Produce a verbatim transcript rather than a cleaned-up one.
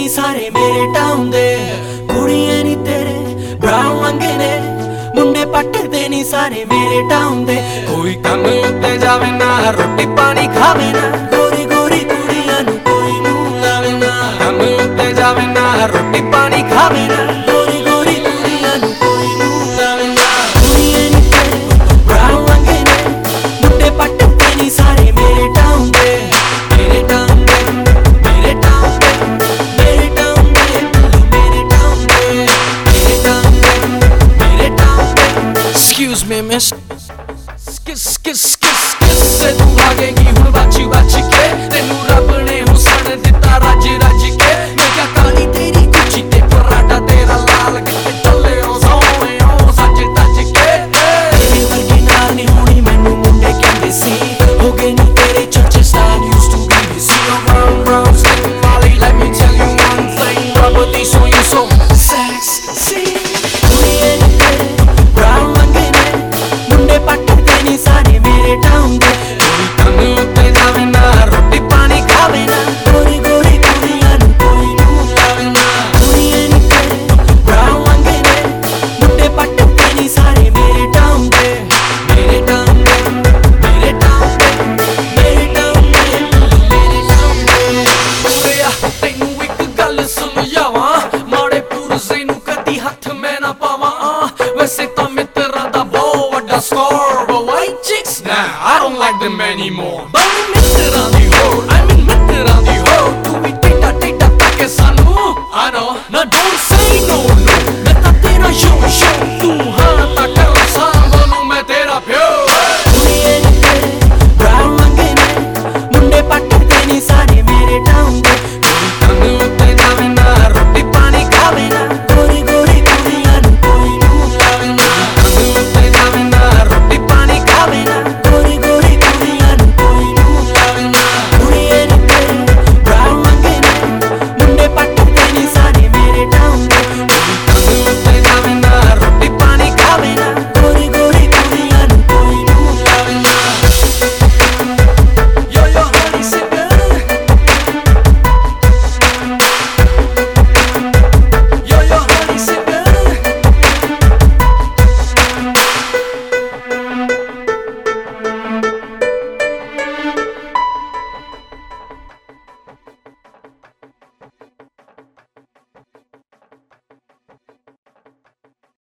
नहीं सारे मेरे टाउन दे कुड़ियां नहीं तेरे ब्राउन रंगे ने मुंडे पटदे नहीं सारे मेरे टाउन दे कोई कम उत्ते जावे ना रोटी पानी खावे ना गोरी गोरी कुड़ियां नू कोई मुंह लावे ना कम उत्ते जावे ना रोटी पानी खावे ना गोरी गोरी कुड़ियां नू कोई मुंह लावे ना कुड़ियां नहीं तेरे ब्राउन रंगे ने मुंडे पटदे नहीं सारे मेरे टाउन दे मेरे टाउन दे मेरे टाउन दे मेरे टाउन दे मेरे टाउन दे मेरे टाउन दे मेरे टाउन दे Excuse me miss Skis skis skis skis से तू भागेगी हुण बाची बाची के तेनू रब ने हुसन दिता रज रज के मैं क्या काली तेरी कुची ते पराठा तेरा लाल किते चले ओ सोने ओ सच तज के तेरे वर्गी नाल नहीं होनी मैनू मुंडे कहंदे सी हो गए नी तेरे church style used to be the see you round round sticking molly let me tell you one thing rubber these on you so sexy कुड़ियां नी तेरे brown रंगे ने मुंडे पटदे नी सारे मेरे टाउन दे कोई कम उत्ते जावे ना रोटी पानी खावे ना गोरी गोरी कुड़ियां नू कोई मुंह लावे ना कुड़ियां नी तेरे brown रंगे ने मुंडे पटदे नी सारे मेरे टाउन दे मेरे टाउन दे मेरे टाउन दे मेरे टाउन दे मेरे टाउन दे ओरेया तैनू इक गल समझावां माड़े पुरजे नू कदी हत्थ मैं ना पावां वैसे तां मित्तरां दा बहुत ਵੱਡਾ score but white chicks nah I don't like them anymore but ਮਿੱਤਰਾਂ ਦੀ ਹੋਰ I mean ਮਿੱਤਰਾਂ ਦੀ ਹੋਰ ਤੂੰ ਵੀ ਟੇਡਾ ਟੇਡਾ ਤੱਕੇ ਸਾਨੂੰ I know now don't say no no ਮੈਂ ਤਾਂ ਤੇਰਾ show show ਤੂੰ